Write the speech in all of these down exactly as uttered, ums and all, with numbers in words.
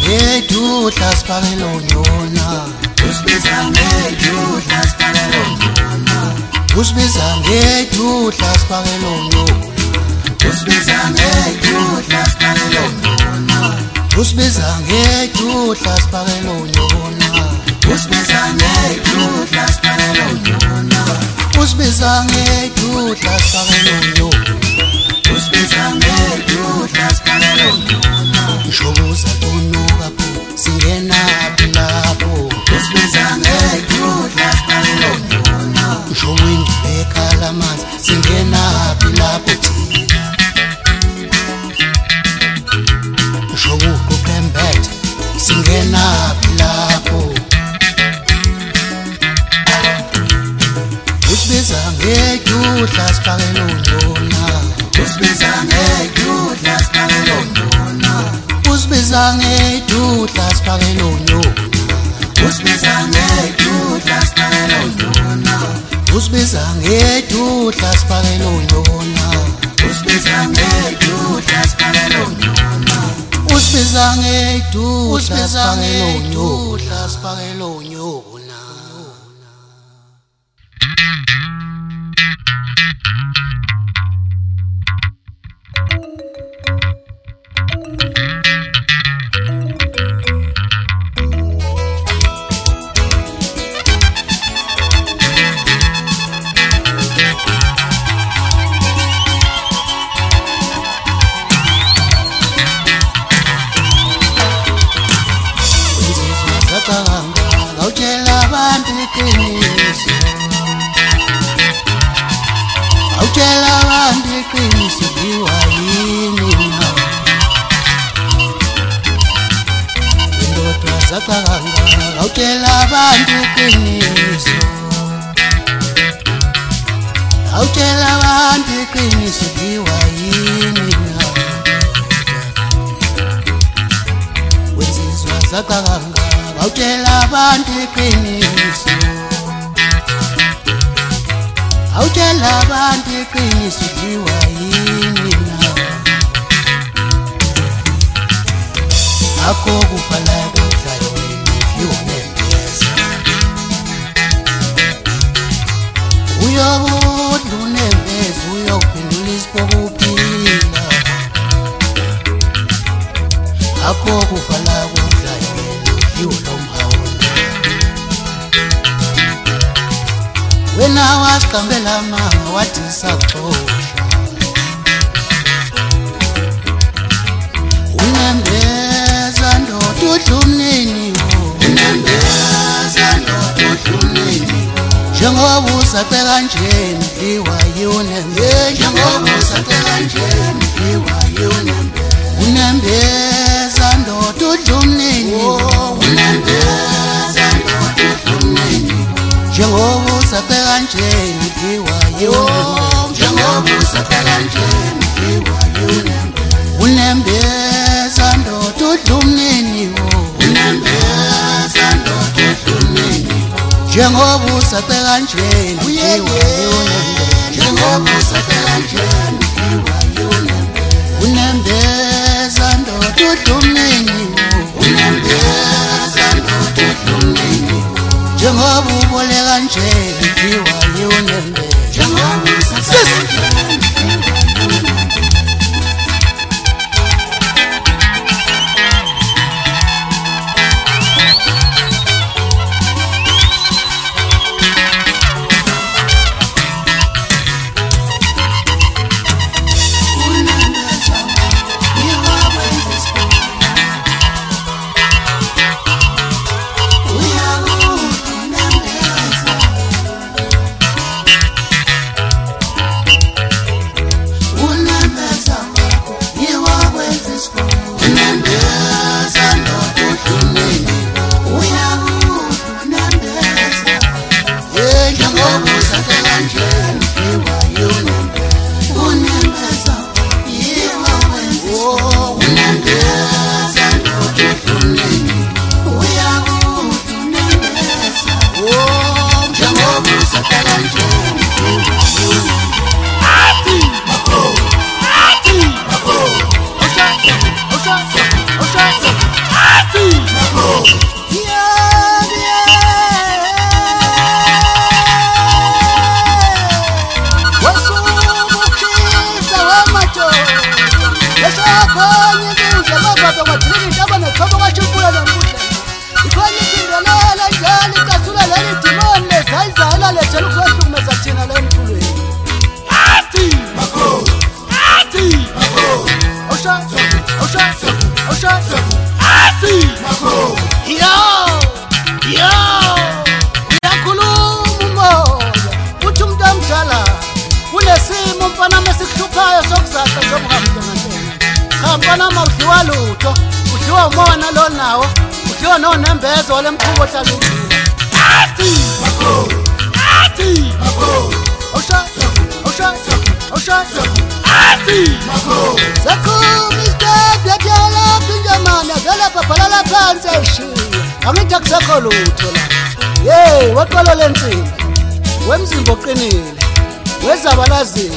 ngedudla sibakela unyona usibiza ngedudla sibakela unyona usibiza ngedudla sibakela unyona usibiza ngedudla sibakela unyona usibiza ngedudla sibakela unyona usibiza ngedudla sibakela unyona usibiza ngedudla sibakela unyona usibiza ngedudla sibakela unyona Shobuza tunuka pho singena lapho usibiza ngedudla sibakela unyona Showing bekhala manzi singena lapho thina Shobuku pembethe singena lapho Usibiza ngedudla sibakela unyona usibiza ngedudla sibakela unyona usibiza ngedudla sibakela unyona usibiza ngedudla sibakela unyona usibiza ngedudla sibakela unyona usibiza ngedudla sibakela unyona usibiza ngedudla sibakela unyona Awutshela abantu iqiniso Awutshela abantu iqiniso liwa yini na Indodwa zacabanga awutshela abantu iqiniso Awutshela abantu iqiniso liwa yini na Wenzizwa zacabanga awutshela abantu iqiniso awutshela abantu iqiniso liwa yini na akho kufala kodlayo liwa nempeza uyobudla unempeza uyophendula isipokuphila akho kufala kodlayo wena wasiqambela mama wathi saxosha unembeza ndoda udlumnini unembeza ndoda udlumnini njengoba usace kanjeni dliwa yunembeza njengoba usace kanjeni dliwa yunembeza unembeza ndoda udlumnini unembeza ndoda udlumnini njengoba usace kanjeni dliwa yunembeza njengoba usace kanjeni dliwa yunembeza unembeza ndoda udlumnini unembeza ndoda udlumini njengoba usace kanjeni dliwa yunembeza njengoba usace kanjeni dliwa yunembeza unembeza ndoda udlumini unembeza ndoda udlumini njengoba ubole kanjeni dliwa yunembeza njengoba usace kanjeni esiphayo sokuzaqa njengohamdengantene cha mfana mawudliwa lutho udliwa umona lo nawo udliwa nonembezo lemkhubo hlalukile athi makhosi athi makhosi awusha awusha awusha athi makhosi zakhumi step yatyala pinjamana vela babhalala phansi ayishiya angithi akusekho lutho la hey waqala lensimbi wemzimba oqinile wezabalazini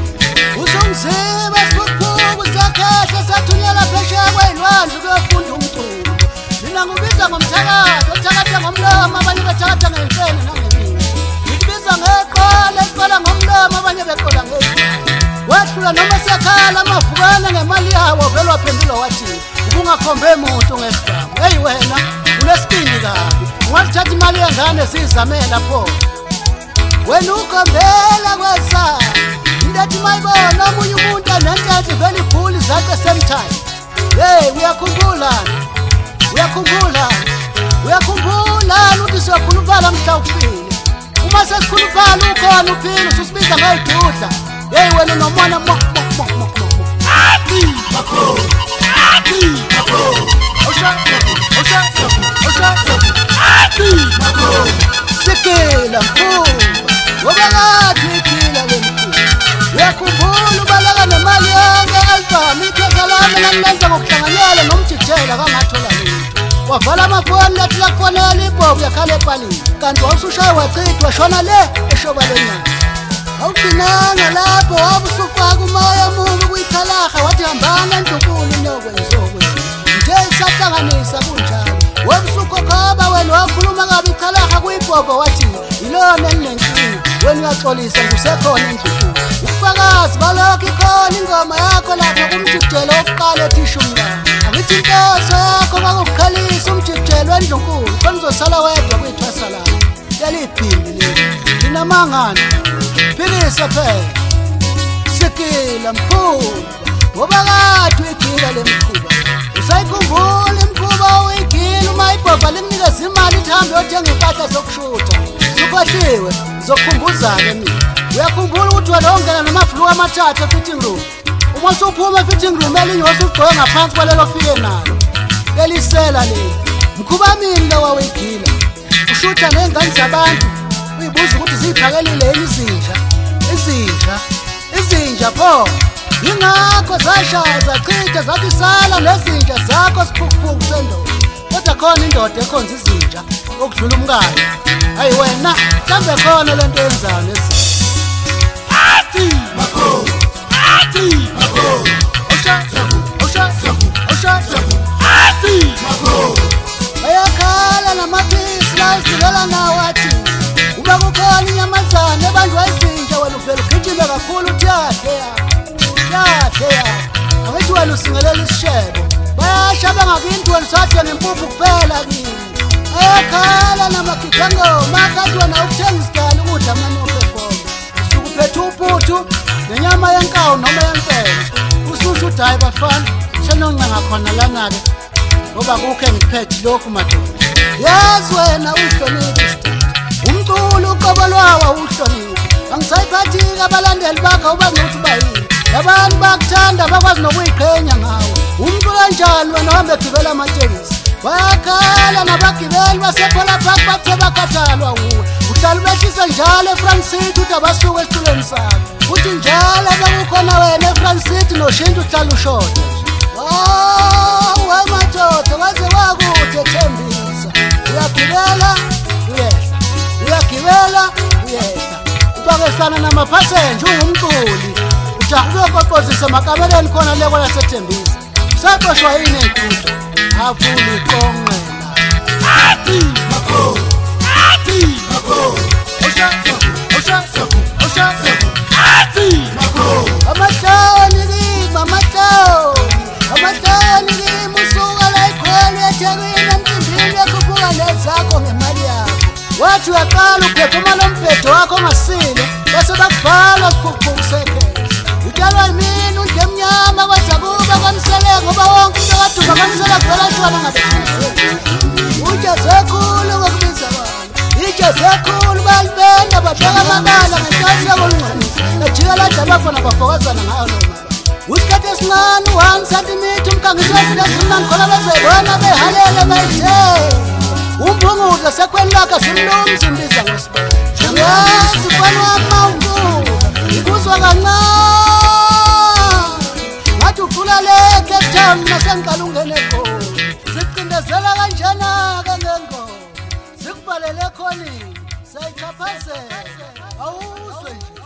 uzongziba siphuphuphu sakhehla sathunyela phesheya kwayilwandle kuyofunda umculo mina ngubiza ngomthakathi othakatha ngomlomo abanye bathakatha ngey'mfene nangemini ngikubiza ngeqola eqola ngomlomo abanye beqola ngey'mfene wehlula noma sekhala amavukane ngemali yawo vele waphendula wathi ubungakhombe muntu ngesigaba heyi wena unesibindi kabi ungathatha imali yengane ziyizamela pho wena ukhombela kwesa indathi mayibona omunye umuntu anentethe vele iphuli zakhe same time hey uyakhumbula uyakhumbula uyakhumbula ukuthi siyakhuluphala mhla ufile uma sesikhuluphala ukhona uphile ususibiza ngayidudla hey wena nomona mo mo mo mo athi makhosi athi makhosi awusha awusha awusha athi makhosi sikela mkhulu wobakathi iphila lemkhulu uyakhumbula ubaleka nemali yonke album iphepha lami langilenza ngokuhlanganyela nomjijela kangathola lutho wavala amafoni lathi lakufonela ibhobu yakhala epalini kanti wawusushaya wachithwa washona le eshobalonyana awugcinanga lapho wabusufaka umoya mubi kuyithalaha wathi hambana endlunkulu nokwenizokwe nje isahlanganisa kunjalo wabusukhokhaba wena wakhuluma kabi ichalaha kuyibhobo wathi ilona elinenkinga wena uyaxolisa ngusekhona endlunkulu ubufakazi balokho ikhona ingoma yakho lapha kumjijelo wokuqala ethi shumngane angithi inkoso yakho kakukukhalisa umjijelo wendlunkulu khona uzosala wedwa kuyithwasa lapho yaliphimbi leli linamangani philisa phela sikila mkhuba wobakathi uyigila lemkhuba usayikhumbula imkhuba uyigila uma ibhobha limnikeza imali ihambe yothenga impahla zokushutha sukhohliwe ngizokukhumbuzana mina uyakhumbula ukuthi wena ongena namaflu amathathu efitting room uma usuphuma efitting room elinye wasugqoke ngaphansi kwalelo fike nalo lelisela leli mkhuba mini lo wawuyigila ushutha ney'ngane zabantu uyibuza ukuthi ziyiphakelile yini izinja izinja izinja pho yingakho zashaya zachitha zathi sala nezinja zakho siphukuphuku sendoda kodwa khona indoda ekhonza izinja okudlula umkani hayi wena mhlawumbe khona lento yenzayo nezinja athi makhosi athi makhosi awusha awusha awusha athi makhosi bayakhala namaphisi la usilela nawo athi uma kukhona inyamazane ebanjwa izinja wena uvele ugijime kakhulu uthi yahle yahle yahle angithi wena usingelela isishebo bayasha bangakinti wena usathe ngempuphu kuphela kini ayakhala namagigangoma akathi wena ukuthenga isikali ukudla manopefoma usukuphethe uphuthu nenyama yenkawu noma yemfene ususho uthi hayi bafana senoncenga khona lana-ke ngoba kukho engiphethe lokhu madoda yazi wena uyihloniphi umculo uqobo lwawo uhloniphi angisayiphathi-ke abalandeli bakho ubangukuthi bayini labantu bakuthanda bakwazi nokuyiqhenya ngawo umculo njalo wena uhambe egibela amatekisi bayakhala nabagibeli basephola park bathe bakhathalwa wuwe uhlala ubehlise njalo efrancity uthi abasuke esitulweni sakho uthi njalo bekukhona wena efrancity noshintsha uhlala ushoda hawu wemadoda waze wakude thembisa uyagibela uyehla uyagibela uyehla ubakesana namaphasenje ungumculi ujaha uyokoqozisa emakameleni khona le kwasethembisa usaqoshwa yini ey'thuto avule iqonqela athi makhosi athi makhosi awusha awusha awusha athi makhosi amahloni kimi amahloni amahloni kimi usuka la ikhwelo ethekwini emcimbini ekhuphuka nezakho ngemali yakho wathi uyaqala uphepha umalomphetho wakho ongasile bese bakubhala siphukuphuku sekhesa utshalwa yimini undle emnyama kwazakuba kwamseleka ngoba wonke into kaduba kwamseleka vela ntwana ngabekhulu utshe zekhulu ngokubiza bona itshe zekhulu balibenda babeka amabala ngenhloso yokulunganisa bajika ladaba khona bafokazana ngayo noma usikhathi esincane one centimeter umkangiswasile zimnani khona bezebona behalele bayithe umphungudla sekweni lakhe simlumzi imbiza ngosibani yazi kwani wamawungu ikuzwa kancane ngathi ucula le Cape Town nasengiqala ungene khona sicindezela kanjena-ke ngengoma sikubalele khonini sayichaphazela awuzwe nje